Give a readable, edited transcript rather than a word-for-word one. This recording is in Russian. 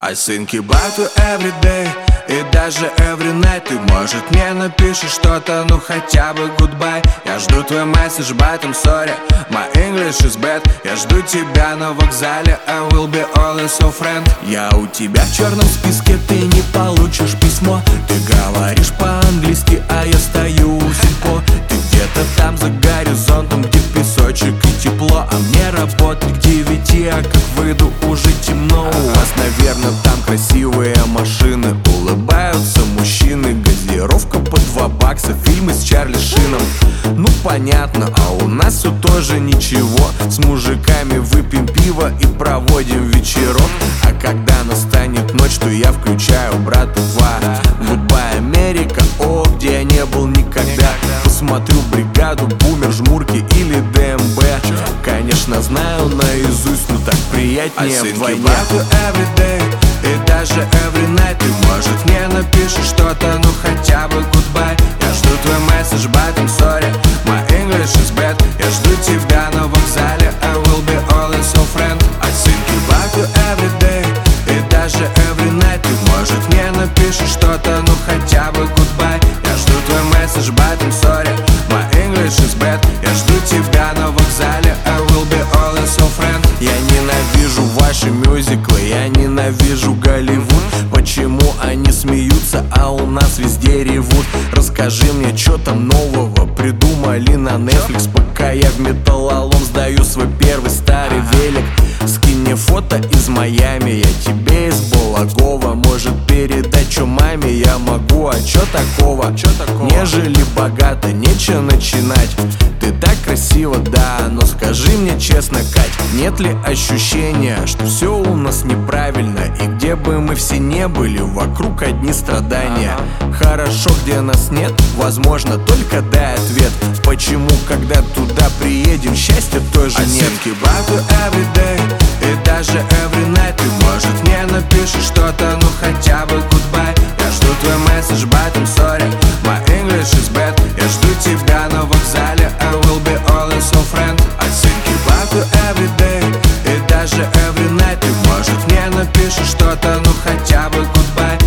I think about you every day и даже every night. Ты, может, мне напишешь что-то, ну хотя бы goodbye. Я жду твой месседж, but I'm sorry, my English is bad. Я жду тебя на вокзале, I will be always your friend. Я у тебя в черном списке, ты не получишь письмо. Ты говоришь по-английски, а я стою у сельпо. Ты где-то там за горизонтом, где песочек и тепло. А мне работать к 9, а как выйду, уже темно. У вас, наверное, там красивые машины, улыбаются мужчины, газировка по 2 бакса, фильмы с Чарли Шином. Ну понятно, а у нас все тоже ничего. С мужиками выпьем пиво и проводим вечерок. А когда настанет ночь, то я включаю брата 2. Goodbye, Америка, о, где я не был никогда. Посмотрю бригаду, бумер, жмурки или ДМБ. Конечно, знаю наизусть, но так приятнее вдвойне. И даже every night. Ты, может, мне напишешь что-то, ну хотя бы goodbye. Я жду твой месседж, but I'm sorry, my English is bad. Я жду тебя на вокзале, I will be always your friend. I think about you every day и даже every night. Ты, может, мне напишешь что-то, ну хотя бы goodbye. Я жду твой месседж, but I'm sorry, my English is bad. Я жду тебя на вокзале, I will be always your friend. Я ненавижу ваши мюзиклы, я ненавижу Голливуд. Почему они смеются, а у нас везде ревут? Расскажи мне, что там нового придумали на Netflix. Пока я в металлолом сдаю свой первый старый велик. Скинь мне фото из Майами, я тебе из Балагова. Может передать, что маме я могу, а чё такого? Не жили богато, нечего начинать. Ты так красиво, да, но скажи мне честно, Кать, нет ли ощущения, что все у нас неправильно? И где бы мы все не были, вокруг одни страдания. Хорошо, где нас нет, возможно, только дай ответ. Почему, когда туда приедем, счастья тоже нет? Every day и даже every night. Ты, может, мне напишешь что-то, ну хотя бы goodbye. Я жду твой месседж, but I'm sorry, my English is bad. Я жду тебя на вокзале, I will be always your friend. I think about you every day и даже every night. Ты, может, мне напишешь что-то, ну хотя бы goodbye.